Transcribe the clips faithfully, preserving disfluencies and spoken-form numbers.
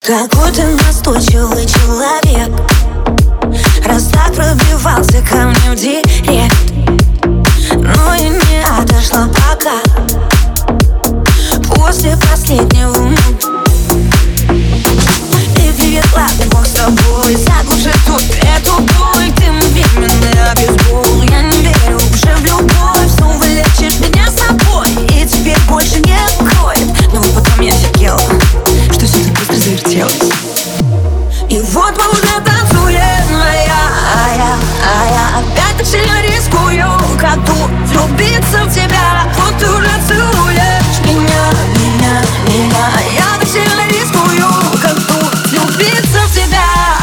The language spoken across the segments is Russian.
Какой ты настойчивый человек, раз так пробивался ко мне в директ. Но я не отошла пока, после последнего. И привет, ладно, бог с тобой, заглуши тут эту боль. Ты беременный обезбол, я не верю уже в любовь. Снова лечишь меня с собой, и теперь больше не кроет. Но потом я офигела, что все так быстро завертелось. И вот мы уже танцуем, а я, а я, а я опять так сильно рискую, как тут влюбиться в тебя. Вот ты уже целуешь меня, меня, меня. Я так сильно рискую, как тут влюбиться в тебя.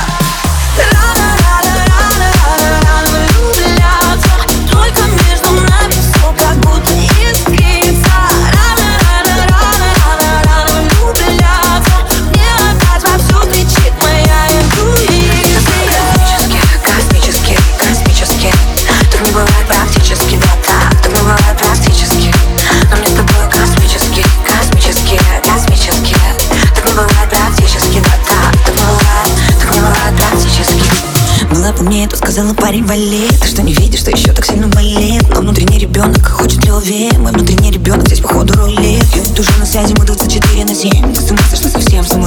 Рано-рано-рано-рано влюбляться, только между нами все как будто искрится. Рано-рано-рано-рано влюбляться, мне опять вовсю кричит моя интуиция. Космически, космически, так не бывает практически, да так, так не бывает практически. Но мне с тобой космически, космически, космически, так не бывает практически, да так, так не бывает, так не бывает практически. Была бы мне, то сказала парень, вали. Ты что, не видишь, что еще так сильно болит? Но внутренний ребенок хочет любви. Мой внутренний ребенок здесь походу рулит. Я ведь уже на связи, мы двадцать четыре на семь. Ты с ума сошла совсем, с ума